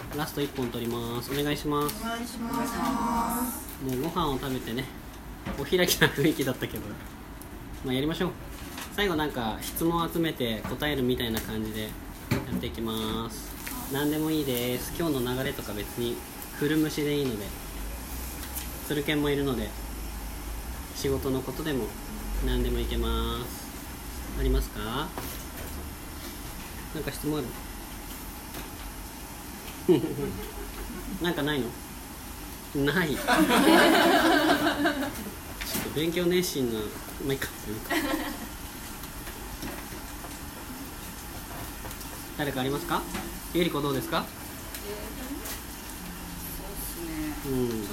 ラスト1本取ります。お願いします。 お願いします。 もうご飯を食べてね、お開きな雰囲気だったけど、まあ、やりましょう。最後なんか質問を集めて答えるみたいな感じでやっていきます。何でもいいです。今日の流れとか別に古虫でいいので、鶴犬もいるので仕事のことでも何でもいけます。ありますか？なんか質問ある？なんかないの？ない。ちょっと勉強熱心な、まあいいか。誰かありますか？ゆり子どうですか？ そうですね。ちょっ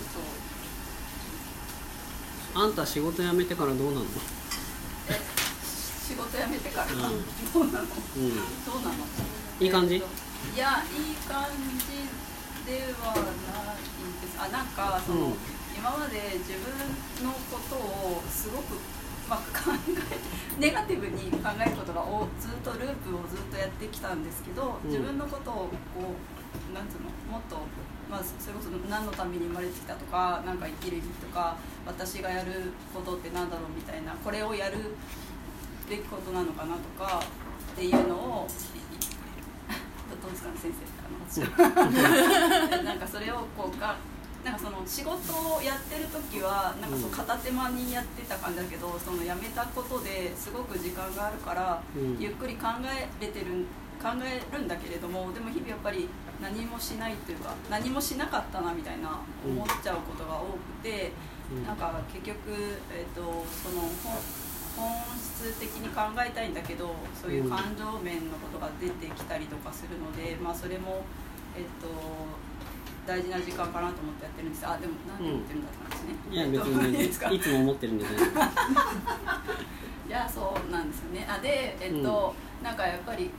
と。 あんた仕事辞めてからどうなの？ 仕事辞めてから、どうなの？どうなの？ いい感じ？ いや、いい感じではないです。なんか今まで自分のことをすごく、ネガティブに考えることがずっとループをずっとやってきたんですけど、自分のことをなんつうの、もっと、それこそ何のために生まれてきたとか、なんか生きる意味とか、私がやることってなんだろうみたいな、これをやるべきことなのかなとかっていうのをどうですかね、先生。なんかそれをなんかその仕事をやってる時はなんか片手間にやってた感じだけど、その辞めたことですごく時間があるから、ゆっくり考えるんだけれども、でも日々やっぱり何もしないというか、何もしなかったなみたいな思っちゃうことが多くて、なんか結局、その本質的に考えたいんだけど、そういう感情面のことが出てきたりとかするので、それも大事な時間かなと思ってやってるんです。でも何て言ってるんだって感じですね。 いや別にいつも思ってるんじゃない。 いや、そうなんですよね。でなんかやっぱり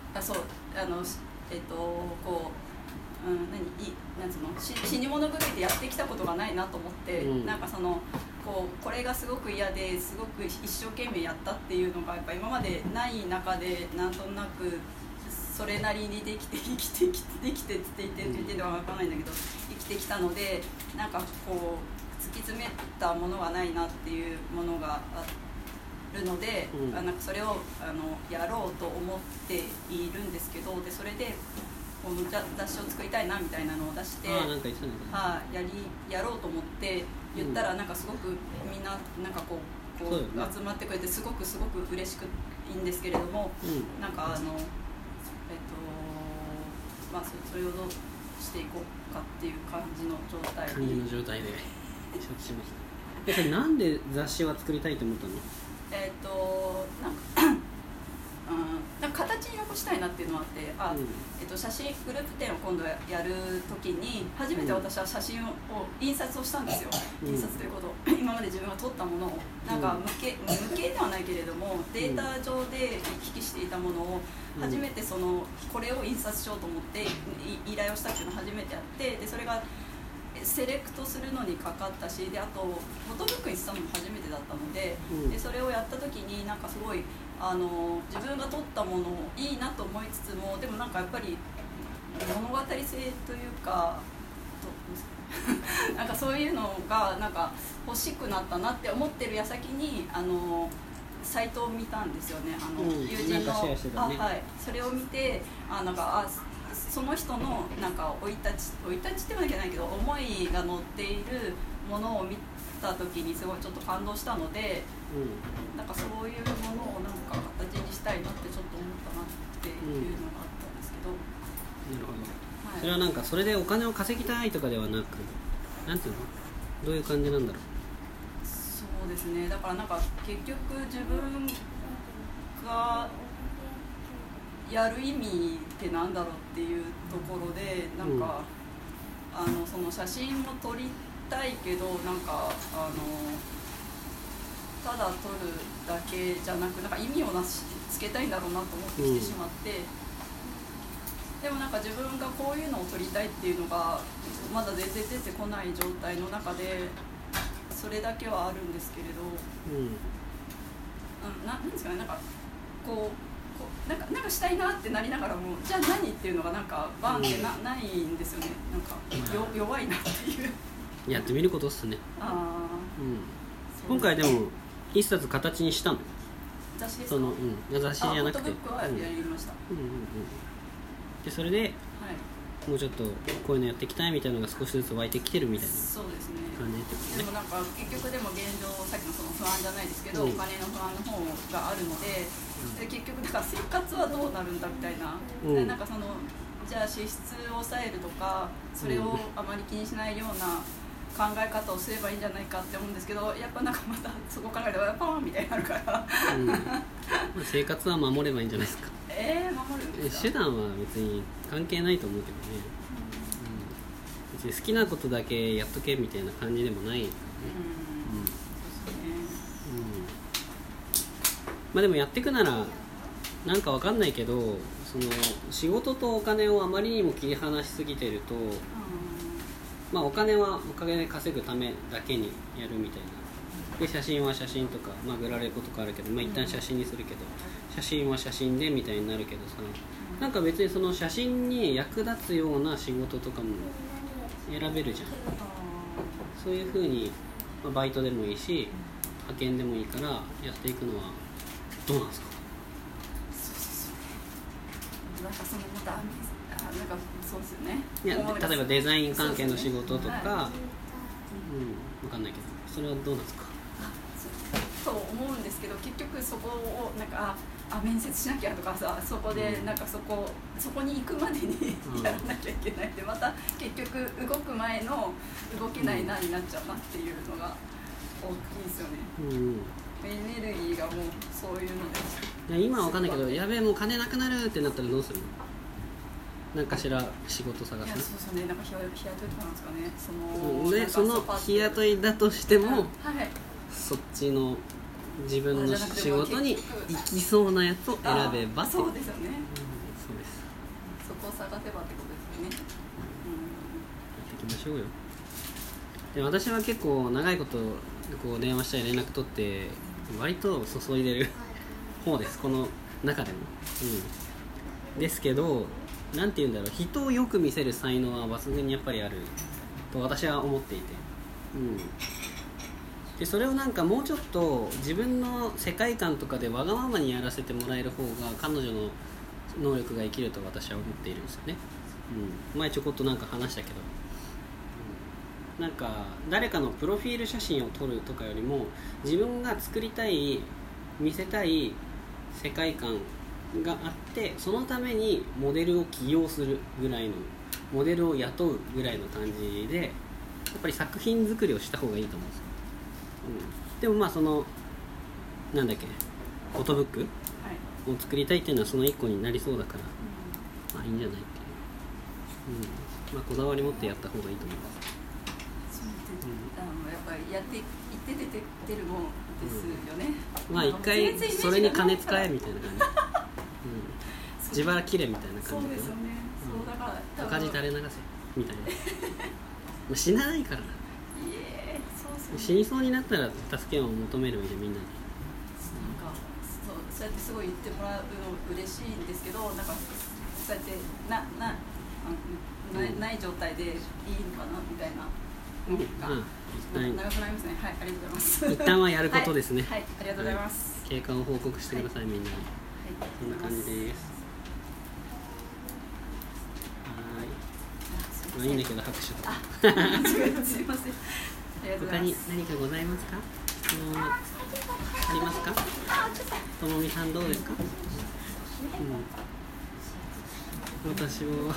なんつうの、死に物狂いでやってきたことがないなと思って、なんかこれがすごく嫌ですごく一生懸命やったっていうのがやっぱ今までない中で、なんとなくそれなりにできてって言ってるのは分からないんだけど、生きてきたので、なんか突き詰めたものがないなっていうものがあるので、なんかそれをやろうと思っているんですけど、でそれで雑誌を作りたいなみたいなのを出して、やろうと思って言ったら、なんかすごくみんななんか集まってくれて、すごく嬉しくいいんですけれども、なんかそれをどうしていこうかっていう感じの状態で承知しました。それなんで雑誌は作りたいと思ったの？ なんか形に残したいなっていうのがあって、写真グループ展を今度やるときに初めて私は写真を印刷をしたんですよ。印刷ということ、今まで自分が撮ったものをなんか無形ではないけれどもデータ上で行き来していたものを初めてこれを印刷しようと思って依頼をしたっていうのを初めてやって、でそれがセレクトするのにかかったし、であとフォトブックにしたのも初めてだったので、でそれをやった時になんかすごい自分が撮ったものいいなと思いつつも、でもなんかやっぱり物語性というかなんかそういうのがなんか欲しくなったなって思ってる矢先にサイトを見たんですよね。友人のそれを見て、なんかその人のなんか生い立ちってわけじゃないけど、思いが乗っているものを見た時にすごいちょっと感動したので、なんかそういうものをなんか形にしたいなってちょっと思ったなっていうのがあったんですけど。 なるほど。それはなんかそれでお金を稼ぎたいとかではなく、なんていうの？どういう感じなんだろう。 そうですね。だからなんか結局自分がやる意味ってなんだろうっていうところで、なんか、その写真も撮りたいけど、なんかただ撮るだけじゃなく、なんか意味をつけたいんだろうなと思ってきてしまって、でもなんか自分がこういうのを撮りたいっていうのがまだ全然出てこない状態の中で、それだけはあるんですけれど、なんですかね、なんかこなんかしたいなってなりながらも、じゃあ何っていうのがなんかバンってないんですよね。なんか弱いなっていう。 やってみることっすね。今回でも一冊形にしたの。 雑誌ですか？ 雑誌じゃなくて。 フォトブックはやりました。 でそれで、もうちょっとこういうのやっていきたいみたいなのが少しずつ湧いてきてるみたいな感じってことね。 でもなんか結局でも現状さっきのその不安じゃないですけど、お金の不安の方があるので、結局だから生活はどうなるんだみたいな、なんかそのじゃあ支出を抑えるとかそれをあまり気にしないような考え方をすればいいんじゃないかって思うんですけど、やっぱなんかまたそこ考えたらパーンみたいになるから生活は守ればいいんじゃないですか。 守るんですか？ 手段は別に関係ないと思うけどね、別に好きなことだけやっとけみたいな感じでもないからね。まあでもやっていくならなんかわかんないけど、その仕事とお金をあまりにも切り離しすぎてると、まあお金はお金で稼ぐためだけにやるみたいな。で写真は写真とか、まあグラレコとかあるけど、まあ一旦写真にするけど、写真は写真でみたいになるけどさ、なんか別にその写真に役立つような仕事とかも選べるじゃん。そういう風に、まあ、バイトでもいいし派遣でもいいからやっていくのはどうなんですか？ なんかそのまたなんかそうですよね。 いや、例えばデザイン関係の仕事とか、分かんないけど、それはどうなんですか？ と思うんですけど、結局そこをなんか面接しなきゃとかさ、そこでなんかそこに行くまでにやらなきゃいけないって、また結局動く前の動けないなになっちゃうなっていうのが大きいですよね。エネルギーがもうそういうので。 いや今は分かんないけど、やべえもう金なくなるってなったらどうするの？なんかしら仕事探す？ いやそうですね、なんか日雇いとかなんですかね。 でその日雇いだとしても、そっちの自分の仕事に行きそうなやつを選べばって。 そうですよね。 そうです。 そこを探せばってことですよね。 行きましょうよ。で私は結構長いことこう電話したり連絡取って割と注いでる方です、この中でも。ですけど、なんて言うんだろう、人をよく見せる才能は抜群にやっぱりあると私は思っていて、でそれをなんかもうちょっと自分の世界観とかでわがままにやらせてもらえる方が彼女の能力が生きると私は思っているんですよね。前ちょこっとなんか話したけど、なんか誰かのプロフィール写真を撮るとかよりも自分が作りたい見せたい世界観があって、そのためにモデルを起用するぐらいの、モデルを雇うぐらいの感じでやっぱり作品作りをした方がいいと思うんですよ。でもまあそのなんだっけ、フォトブックを作りたいっていうのはその一個になりそうだから、まあいいんじゃないっていう、まあこだわり持ってやった方がいいと思います。 やっぱりやっていって出るもんですよね。 まあ一回それに金使えみたいな感じ、自腹切れみたいな感じで、 そうですよね。そうだから赤字垂れ流せみたいな死なないからな。死にそうになったら助けを求める上でみんなになんかそうやってすごい言ってもらうの嬉しいんですけど、なんかそうやってない状態でいいのかなみたいな。長くなりますね。はい、ありがとうございます。 一旦はやることですね。 はい、ありがとうございます。 経過を報告してください、みんなに。こんな感じです。はい。いいんだけど拍手とか。 すいません。 他に何かございますか？ありますか？ともみさんどうですか？私は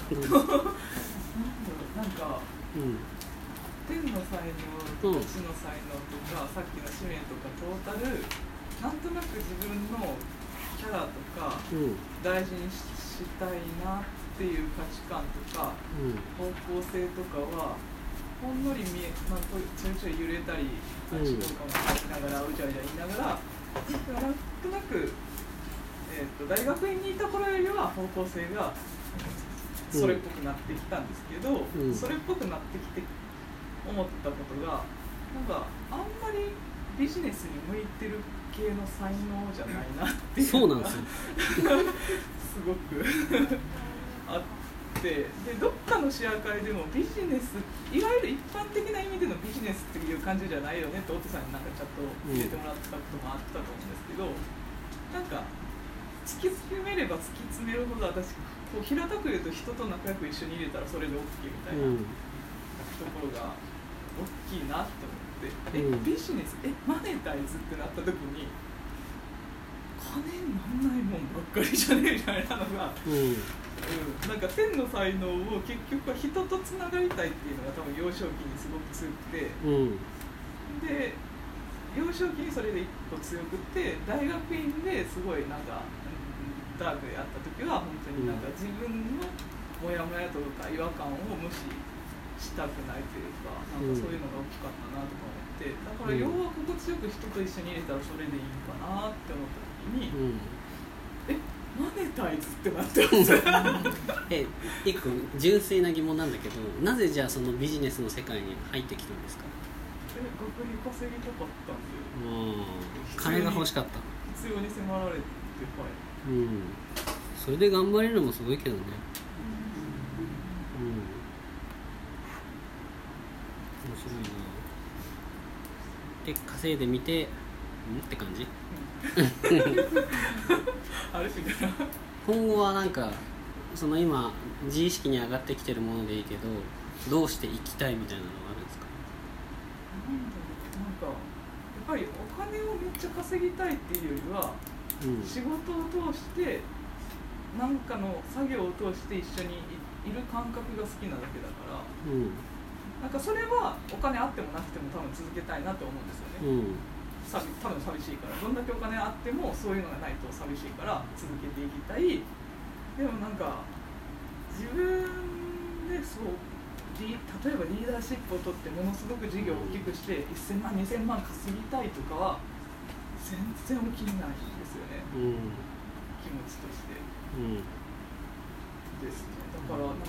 なんか、天の才能と地の才能とか、さっきの使命とかトータル、なんとなく自分のキャラとか、大事にしたいなっていう価値観とか、方向性とかはほんのりちょいちょい揺れたり、足とかもしながらうじゃうじゃ言いながら、なんとなく、大学院にいた頃よりは方向性がそれっぽくなってきたんですけど、それっぽくなってきて思ったことが、なんかあんまりビジネスに向いてるっ系の才能じゃないなっていうそうなんですよすごくあって、でどっかのシェア会でもビジネス、いわゆる一般的な意味でのビジネスっていう感じじゃないよねってオットさんになんかちゃんと入れてもらったこともあったと思うんですけど、なんか突き詰めれば突き詰めるほど私こう平たく言うと人と仲良く一緒に入れたらそれで OK みたいなところが大きいなって思って、ビジネスマネタイズってなった時に金になんないもんばっかりじゃねえみたいなのが、なんか天の才能を結局は人とつながりたいっていうのが多分幼少期にすごく強くて、で幼少期にそれで一個強くて大学院ですごいなんかダークでやった時は本当になんか自分のモヤモヤとか違和感を無視したくないというか、なんかそういうのが大きかったなとか思って、だから要は心地よく人と一緒に入れたらそれでいいかなって思った時に、マネタイズってなってます一個純粋な疑問なんだけど、なぜじゃあそのビジネスの世界に入ってきたんですか？ 学費稼ぎたかったんで、 金が欲しかった、 必要に迫られて、 それで頑張れるのもすごいけどね。面白いな。で稼いでみてって感じあれみたいな。 今後はなんかその今自意識に上がってきてるものでいいけど、どうして生きたいみたいなのがあるんですか？ なんかやっぱりお金をめっちゃ稼ぎたいっていうよりは、仕事を通して何かの作業を通して一緒にいる感覚が好きなだけだから、なんかそれはお金あってもなくても多分続けたいなと思うんですよね。多分寂しいから、どんだけお金あってもそういうのがないと寂しいから続けていきたい。でもなんか自分で例えばリーダーシップを取ってものすごく事業を大きくして1000万2000万稼ぎたいとかは全然起きないんですよね、気持ちとして、ですね。だからなんか、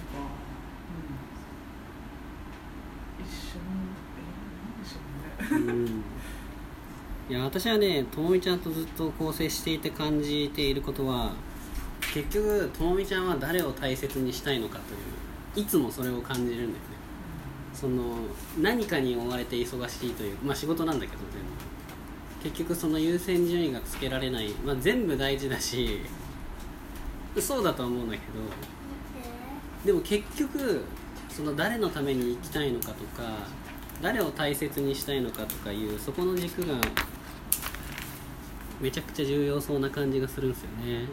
一緒になんでしょうねいや私はね、ともみちゃんとずっと交際していて感じていることは、結局ともみちゃんは誰を大切にしたいのかという、いつもそれを感じるんだよね。その何かに追われて忙しいという、仕事なんだけど全部結局その優先順位がつけられない、全部大事だしそうだとは思うんだけど、でも結局その誰のために生きたいのかとか、誰を大切にしたいのかとかいうそこの軸がめちゃくちゃ重要そうな感じがするんですよね。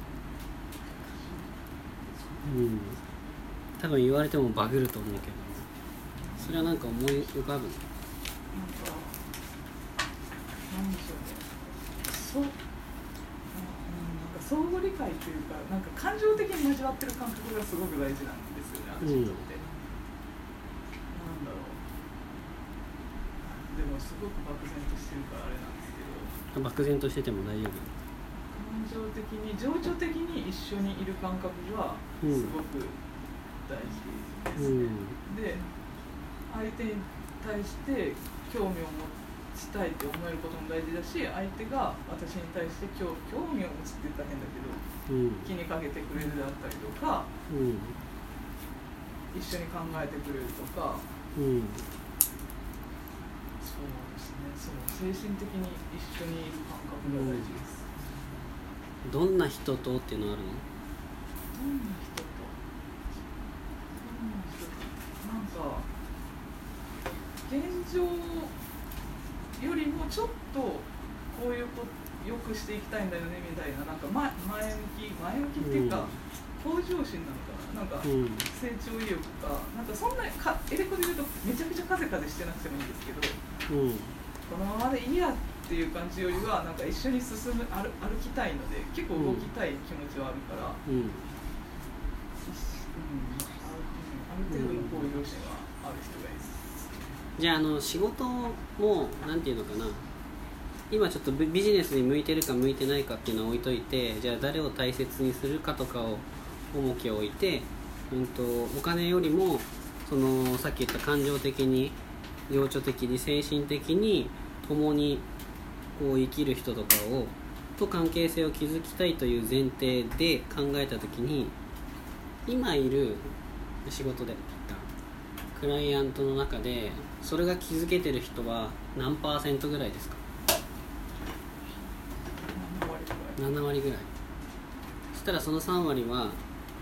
多分言われてもバグると思うけど、それはなんか思い浮かぶ。 なんでしょうね。なんか相互理解というか、なんか感情的に交わってる感覚がすごく大事なんですよね、あっちにとって。なんだろう。でもすごく漠然としてるからあれなんですけど。 漠然としてても大丈夫。 感情的に情緒的に一緒にいる感覚はすごく大事ですね。で、相手に対して興味を持ちたいって思えることも大事だし、相手が私に対して興味を持つって言ったら変だけど、気にかけてくれるであったりとか、一緒に考えてくれるとか、そうですね、精神的に一緒にいる感覚が大事です。 どんな人とっていうのあるの？ どんな人となんか現状よりもちょっとこういうことよくしていきたいんだよねみたいな、なんか前向きっていうか、向上心なのかな、なんか成長意欲か、なんかそんなエレコで言うとめちゃくちゃ風してなくてもいいんですけど、このままでいいやっていう感じよりは、なんか一緒に歩きたいので、結構動きたい気持ちはあるから、ある程度の向上心はある人がいいです。 じゃあ仕事もなんていうのかな、今ちょっとビジネスに向いてるか向いてないかっていうのは置いといて、じゃあ誰を大切にするかとかを重きを置いて、お金よりもそのさっき言った感情的に情緒的に精神的に共にこう生きる人とかと関係性を築きたいという前提で考えたときに、今いる仕事でクライアントの中でそれが築けてる人は何%ぐらいですか？7割ぐらい。そしたらその3割は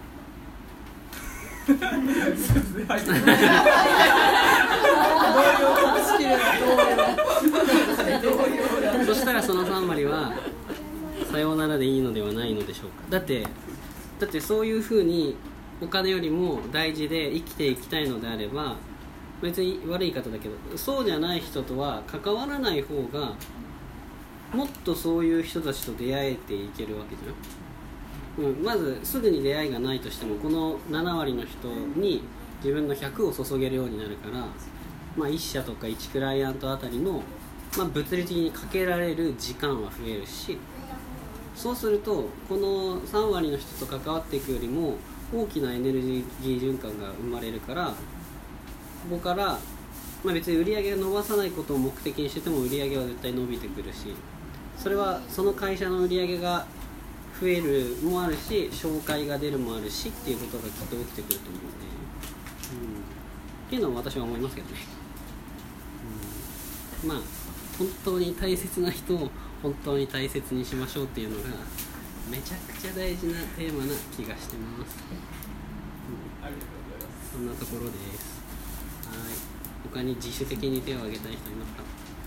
そしたらその3割はさようならでいいのではないのでしょうか。だってそういうふうにお金よりも大事で生きていきたいのであれば、別に悪い言い方だけどそうじゃない人とは関わらない方がもっとそういう人たちと出会えていけるわけじゃん。まずすぐに出会いがないとしてもこの7割の人に自分の100を注げるようになるから、1社とか1クライアントあたりの、物理的にかけられる時間は増えるし、そうするとこの3割の人と関わっていくよりも大きなエネルギー循環が生まれるから、ここから、別に売り上げを伸ばさないことを目的にしてても売り上げは絶対伸びてくるし、それはその会社の売り上げが増えるもあるし紹介が出るもあるしっていうことがきっと起きてくると思うので、っていうのは私は思いますけどね。本当に大切な人を本当に大切にしましょうっていうのがめちゃくちゃ大事なテーマな気がしてます。 ありがとうございます。 そんなところです。はい。他に自主的に手を挙げたい人いますか？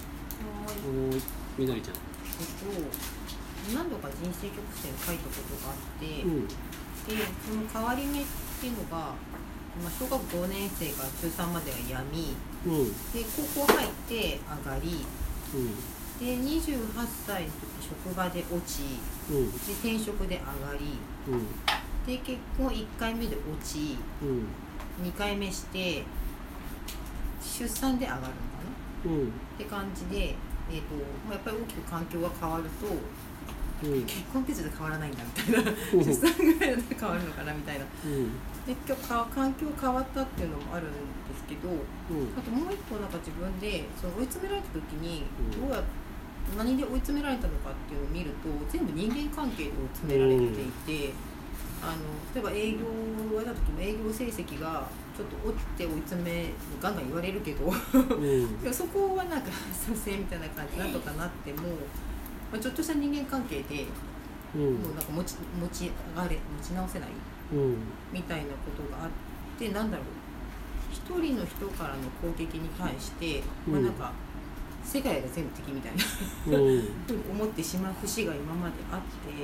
みどりちゃん。 何度か人生曲線書いたことがあって、でその変わり目っていうのが、小学5年生から中3までは闇、で高校入って上がり、で28歳の時職場で落ち、で転職で上がり、で結婚1回目で落ち、2回目して出産で上がるのかな、って感じで、やっぱり大きく環境が変わると、結婚ペースで変わらないんだみたいな出産ぐらいで変わるのかなみたいな、で環境変わったっていうのもあるんですけど、あともう一個自分でその追い詰められた時に何で追い詰められたのかっていうのを見ると、全部人間関係で追い詰められていて、例えば営業をやった時も営業成績がちょっと落ちて追い詰めガンガン言われるけどそこは蘇生みたいな感じなんとかなっても、ちょっとした人間関係で、もう持ち直せない、みたいなことがあって、一人の人からの攻撃に対して、世界が全部敵みたいなふうに思ってしまう節が今まであって、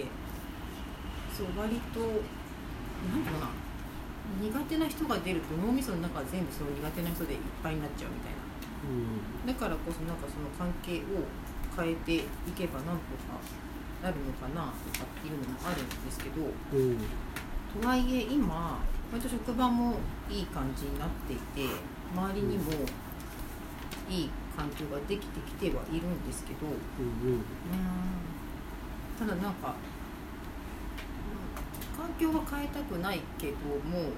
割と苦手な人が出ると脳みその中は全部その苦手な人でいっぱいになっちゃうみたいな、だからこそその関係を変えていけばなんとかなるのかなとかっていうのもあるんですけど、とはいえ今割と職場もいい感じになっていて、周りにもいい環境ができてきてはいるんですけど、ただ環境は変えたくないけども、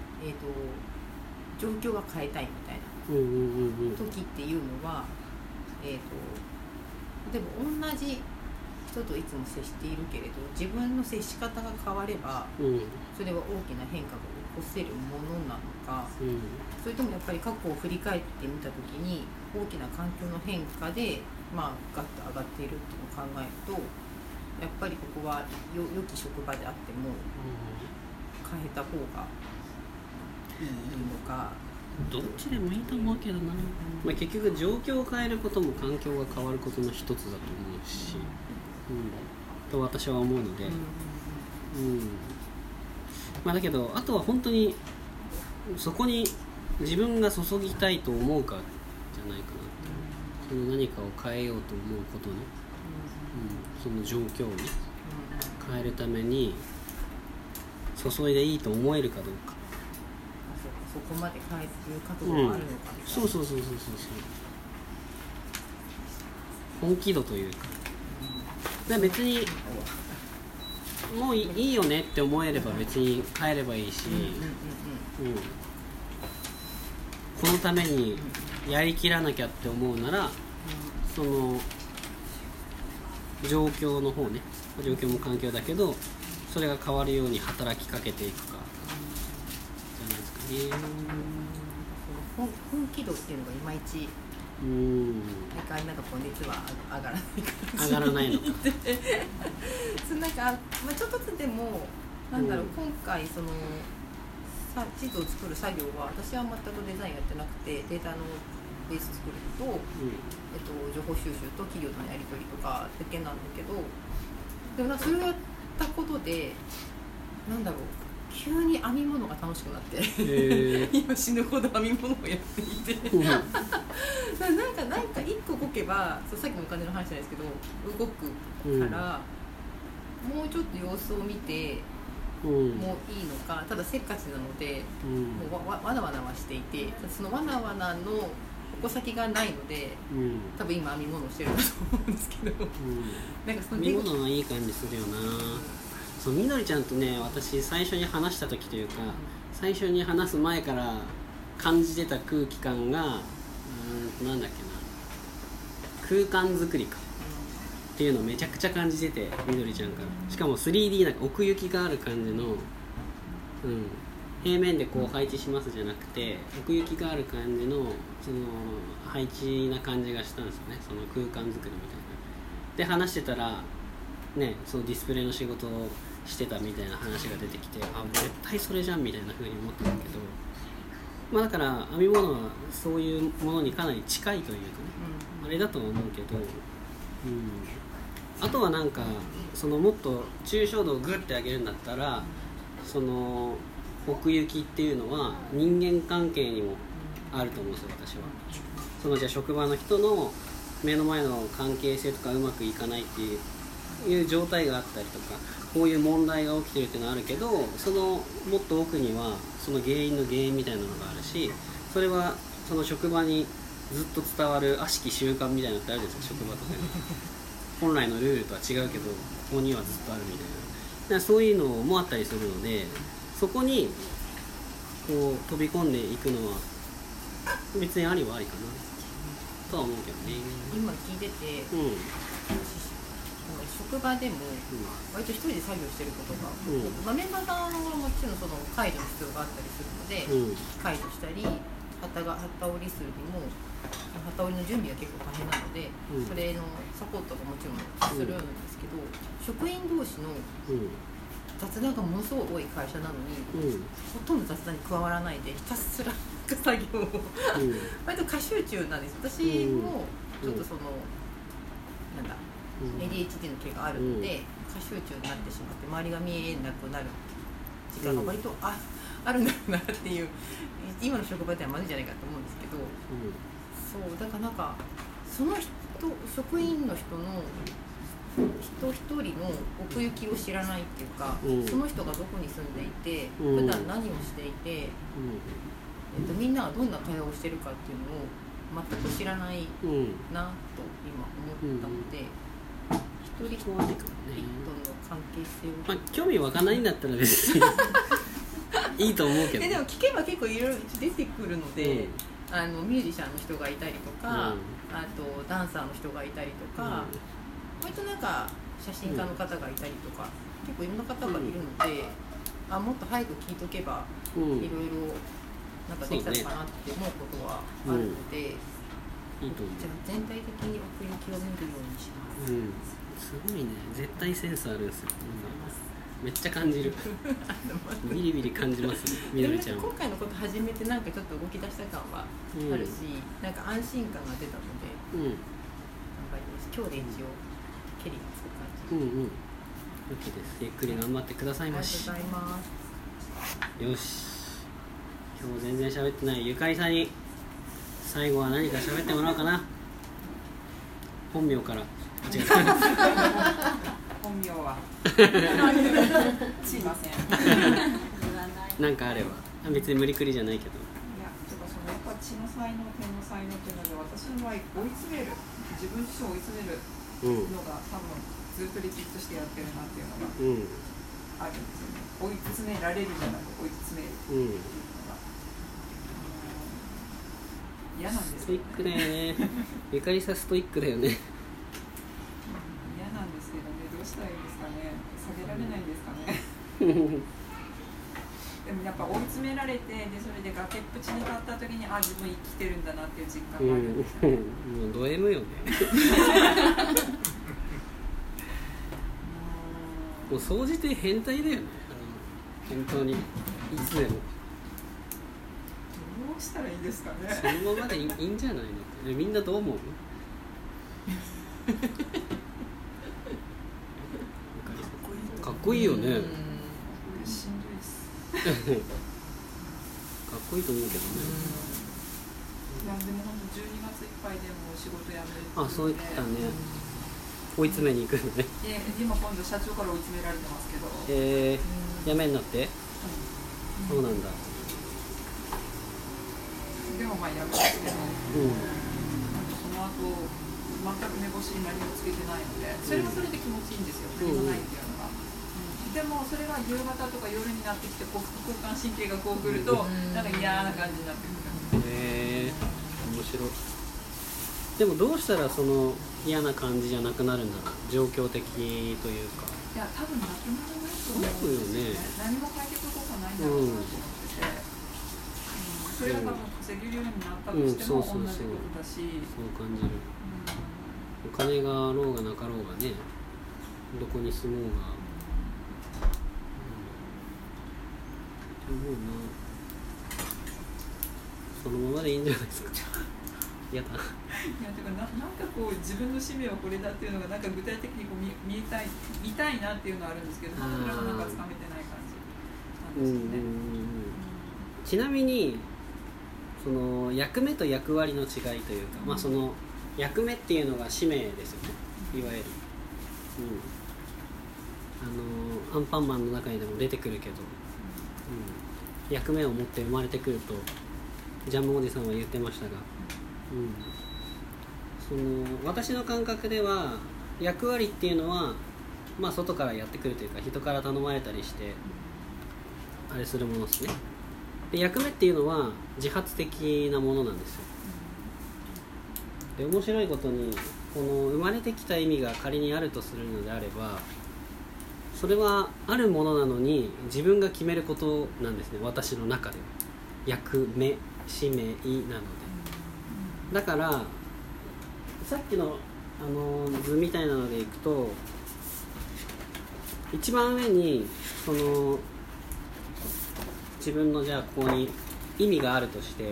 状況は変えたいみたいな時っていうのは、例えば同じ人といつも接しているけれど、自分の接し方が変われば、それは大きな変化が起こせるものなのか、それともやっぱり過去を振り返ってみた時に大きな環境の変化で、ガッと上がっているっていうのを考えると、やっぱりここは良き職場であっても変えた方がいいのか。 どっちでもいいと思うけどな、結局状況を変えることも環境が変わることの一つだと思うし、と私は思うので、だけどあとは本当にそこに自分が注ぎたいと思うかじゃないかなって、その何かを変えようと思うことね、その状況を変えるために注いでいいと思えるかどうか、 そこまで変える覚悟があるのか、 そう本気度というか、別にもういいよねって思えれば別に変えればいいし、このためにやりきらなきゃって思うなら、その状況の方ね、状況も環境だけどそれが変わるように働きかけていくかじゃないですかね。 本気度っていうのがいまいちなんかこう熱は上がらない感じ上がらないのかなんか、ちょっとずつでもなんだろう、今回その地図を作る作業は私は全くデザインやってなくてデータのベース作ると、情報収集と企業とのやり取りとかだけなんだけど、でもなんかそれをやったことでなんだろう、急に編み物が楽しくなって今死ぬほど編み物をやっていてなんか一個動けばさっきのお金の話じゃないですけど動くから、もうちょっと様子を見てもういいのか、ただせっかちなので、もうわなわなはしていて、そのわなわなの矛先がないので、多分今編み物をしてると思うんですけど、なんかその編み物はいい感じするよな。そうみどりちゃんとね、私最初に話した時というか、最初に話す前から感じてた空気感がなんだっけな、空間作りかっていうのをめちゃくちゃ感じてて、みどりちゃんからしかも 3D なんか奥行きがある感じの、平面でこう配置しますじゃなくて奥行きがある感じのその配置な感じがしたんですよね、その空間作りみたいな。で話してたらね、そのディスプレイの仕事をしてたみたいな話が出てきて、絶対それじゃんみたいな風に思ったんだけど、だから編み物はそういうものにかなり近いというかね、あれだとは思うけど、あとはなんかそのもっと抽象度をグッて上げるんだったら、その奥行きっていうのは人間関係にもあると思うんですよ、私は。そのじゃあ職場の人の目の前の関係性とかうまくいかないっていう状態があったりとか、こういう問題が起きてるっていうのはあるけど、そのもっと奥にはその原因の原因みたいなのがあるし、それはその職場にずっと伝わる悪しき習慣みたいなのってあるじゃないですか、職場とかに本来のルールとは違うけどここにはずっとあるみたいな、だからそういうのもあったりするので、そこにこう飛び込んでいくのは別にありはありかなとは思うけどね。 今聞いてて、職場でも割と一人で作業してることが、メンバーさんはもちろんその介助の必要があったりするので、介助したり旗織りするにも旗織りの準備は結構大変なので、それのサポートがもちろんするんですけど、職員同士の雑談がものすごい多い会社なのに、ほとんど雑談に加わらないでひたすら作業を割と過集中なんです。私もちょっとそのなんだADHD の毛があるので過集中になってしまって周りが見えなくなる時間が割とあるんだろうなっていう、今の職場ではまずいんじゃないかと思うんですけど、そうだからなんかその人職員の人の一人の奥行きを知らないっていうか、その人がどこに住んでいて普段何をしていて、みんながどんな会話をしてるかっていうのを全く知らないなと今思ったので、一人との関係性を、 興味湧かないんだったら別にいいと思うけど、 でも聞けば結構いろいろ出てくるので、ミュージシャンの人がいたりとか、あとダンサーの人がいたりとか、割となんか写真家の方がいたりとか、結構いろんな方がいるので、もっと早く聞いとけばいろいろなんかできたのかなって思うことはあるので、じゃあ全体的に奥行きを見るようにします。 すごいね、絶対センスあるんですよ。めっちゃ感じるビリビリ感じますね、みどりちゃんは。 今回のこと始めてなんかちょっと動き出した感はあるし、なんか安心感が出たので、頑張ります。今日で一応ケリがつく感じ。 OK です。ゆっくり頑張ってくださいまし。 ありがとうございます。 よし、今日全然喋ってないゆかりさんに最後は何か喋ってもらおうかな。本名から。違う本名はすいませんなんかあれば、別に無理くりじゃないけど。 いや、そのやっぱ血の才能、天の才能っていうので、私の場合追い詰める、自分自身を追い詰めるのが、多分ずっとリピートしてやってるなっていうのがあるんですよね。追い詰められるじゃなく追い詰めるっていうのが、嫌なんですストイックだよねゆかりさストイックだよね。 嫌なんでられないんですかねでもやっぱ追い詰められて、でそれで崖っぷちに立った時に自分生きてるんだなっていう実感があるんですよね。 もうド M よねもう総じて変態だよね、本当にいつでも。 どうしたらいいですかね。 そのままでいいんじゃないのって。みんなどう思う？かっこいいよね。 しんどいです。 かっこいいと思うけどね。 いやでも本当12月いっぱいでもう仕事辞める。 そう言ってたね。追い詰めに行くのね。 今今度社長から追い詰められてますけど。 辞めんなって？そうなんだ。 でもまあ辞めても、その後全く目星に何もつけてないので、それはそれで気持ちいいんですよ。何もないっていうのが。でもそれが夕方とか夜になってきて副交感神経がこうくるとなんか嫌な感じになってくる。 面白い。でもどうしたらその嫌な感じじゃなくなるんだろう。状況的というか。 いや多分なくならないと思うんですよね。何も解決方法ないんだろうなと思ってて、それが多分稼げるようになったとしても同じことだし。 そう感じる。お金があろうがなかろうがね、どこに住もうが。思うな。そのままでいいんじゃないですか。やだ。 いやてかなんかこう自分の使命はこれだっていうのがなんか具体的にこう見たいなっていうのはあるんですけど、それはなんかつかめてない感じなんですよね。 ちなみにその役目と役割の違いというか、その役目っていうのが使命ですよね。いわゆる。アンパンマンの中にでも出てくるけど。役目を持って生まれてくるとジャムおじさんは言ってましたが、その私の感覚では役割っていうのは、外からやってくるというか人から頼まれたりしてあれするものですね。で役目っていうのは自発的なものなんですよ。で面白いことにこの生まれてきた意味が仮にあるとするのであれば、それはあるものなのに自分が決めることなんですね。私の中では役目使命なので、だからさっきの図みたいなのでいくと、一番上にその自分のじゃあここに意味があるとして、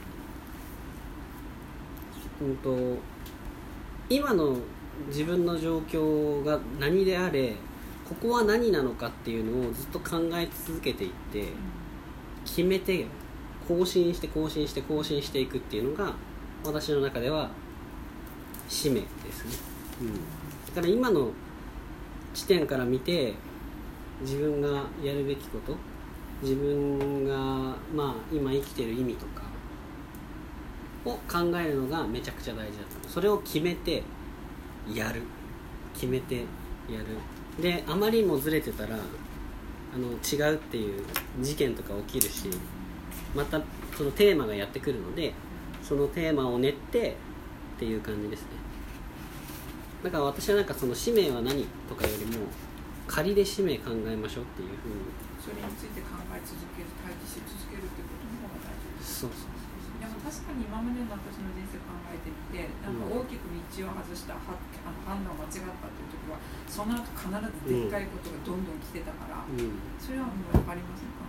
今の自分の状況が何であれここは何なのかっていうのをずっと考え続けていって決めて更新していくっていうのが私の中では使命ですね。だから今の地点から見て自分がやるべきこと、自分が今生きてる意味とかを考えるのがめちゃくちゃ大事だと。それを決めてやる、決めてやる。であまりにもずれてたら違うっていう事件とか起きるし、またそのテーマがやってくるのでそのテーマを練ってっていう感じですね。だから私はなんかその使命は何とかよりも仮で使命考えましょうっていうふうに、 それについて考え続ける、対峙し続けるっていうことの方が大事です。 そうそう。 でも確かに今までの私の人生考えてみて、なんか大きく道を外した判断を間違ったっていう時はその後必ずでっかいことがどんどん来てたから、それはもう分かりますね、感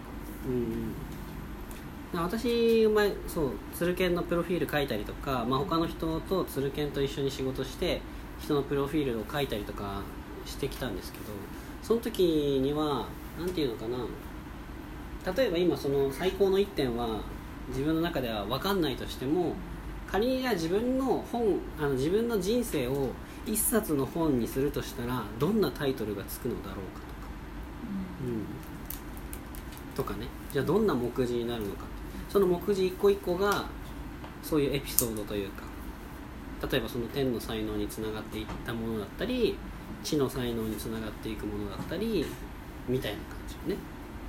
覚で。 私前そうツルケンのプロフィール書いたりとか、他の人とツルケンと一緒に仕事して人のプロフィールを書いたりとかしてきたんですけど、その時にはなんていうのかな、例えば今その最高の一点は自分の中では分かんないとしても、仮に自分の自分の人生を一冊の本にするとしたらどんなタイトルがつくのだろうかとか、とかね、じゃあどんな目次になるのか、その目次一個一個がそういうエピソードというか、例えばその天の才能につながっていったものだったり地の才能につながっていくものだったりみたいな感じよね、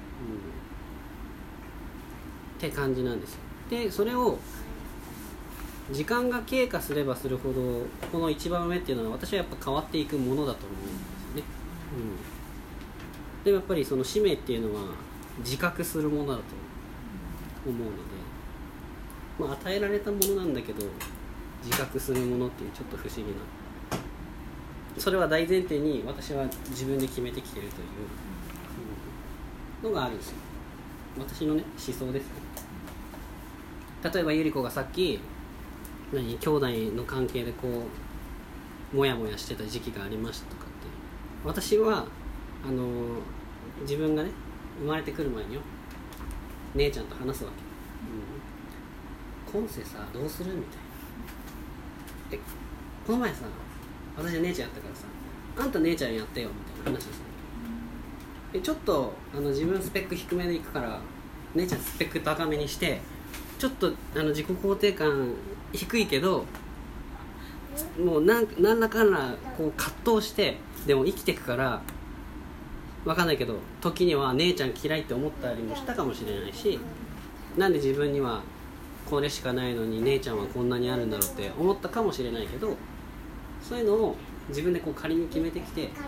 って感じなんですよ。でそれを時間が経過すればするほどこの一番上っていうのは私はやっぱ変わっていくものだと思うんですよね。 でもやっぱりその使命っていうのは自覚するものだと思うので、与えられたものなんだけど自覚するものっていうちょっと不思議な、それは大前提に私は自分で決めてきてるというのがあるんですよ。私のね思想ですね。例えばゆり子がさっき兄弟の関係でこうモヤモヤしてた時期がありましたとかって、私は自分がね生まれてくる前によ姉ちゃんと話すわけ、今世さどうするみたいな、この前さ私は姉ちゃんやったからさあんた姉ちゃんやってよみたいな話をする。ちょっと自分スペック低めでいくから姉ちゃんスペック高めにしてちょっと自己肯定感低いけどもう何らかんらこう葛藤してでも生きていくから分かんないけど時には姉ちゃん嫌いって思ったりもしたかもしれないし、なんで自分にはこれしかないのに姉ちゃんはこんなにあるんだろうって思ったかもしれないけど、そういうのを自分でこう仮に決めてきて、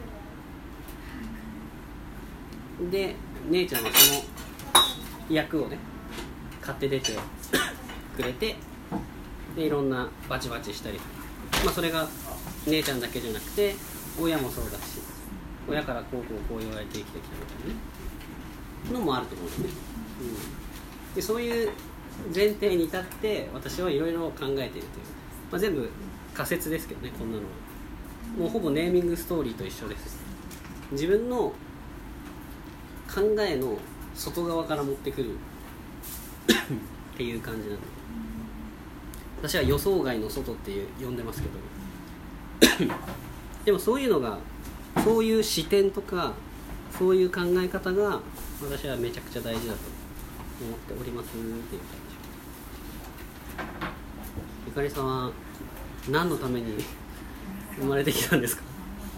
で姉ちゃんはその役をね買って出てくれて、でいろんなバチバチしたりとか、それが姉ちゃんだけじゃなくて親もそうだし、親からこう言われて生きてきたみたいなねのもあると思うんですね、でそういう前提に立って私はいろいろ考えているという、全部仮説ですけどね、こんなのはもうほぼネーミングストーリーと一緒です。自分の考えの外側から持ってくるっていう感じなので、私は予想外の外って呼んでますけどでもそういうのが、そういう視点とかそういう考え方が私はめちゃくちゃ大事だと思っておりますっていう感じ。ゆかりさんは何のために生まれてきたんですか？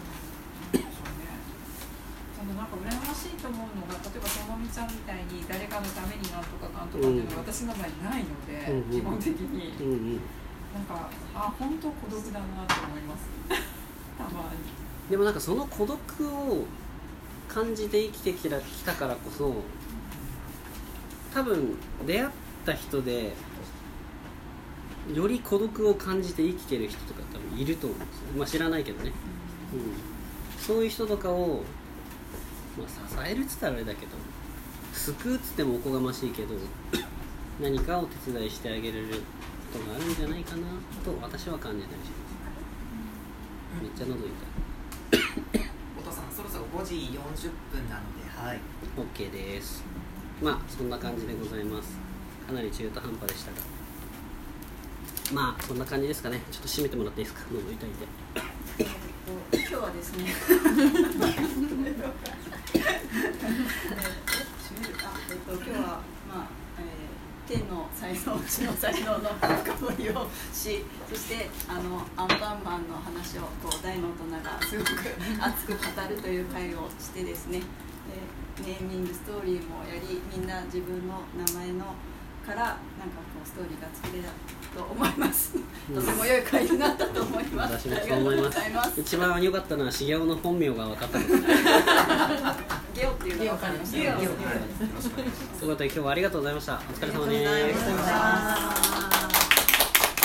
なんか羨ましいと思うのが、例えばともみちゃんみたいに誰かのためになんとかかんとかっていうのは私の場合ないので、基本的に、なんか本当孤独だなと思いますたまに。 でもなんかその孤独を感じて生きてきたからこそ、多分出会った人でより孤独を感じて生きてる人とか多分いると思うんですよ。知らないけどね、そういう人とかを、支えるっつったらあれだけど救うっつってもおこがましいけど何かを手伝いしてあげれることがあるんじゃないかなと私は感じたりします。めっちゃ喉痛いお父さんそろそろ5時40分なので、はい OK です。そんな感じでございます。かなり中途半端でしたが、そんな感じですかね。ちょっと締めてもらっていいですか、喉痛いんで。 今日はですね今日は天の才能、地の才能の深掘りをし、そしてアンパンマンの話を大の大人がすごく熱く語るという会をしてですね、ネーミングストーリーもやり、みんな自分の名前のからストーリーが作れたと思います。とても良い会になったと思います。 私もそう思います。一番良かったのは茂雄の本名が分かったことゲオっていうのが分かりました。 ということで今日はありがとうございました。お疲れ様です。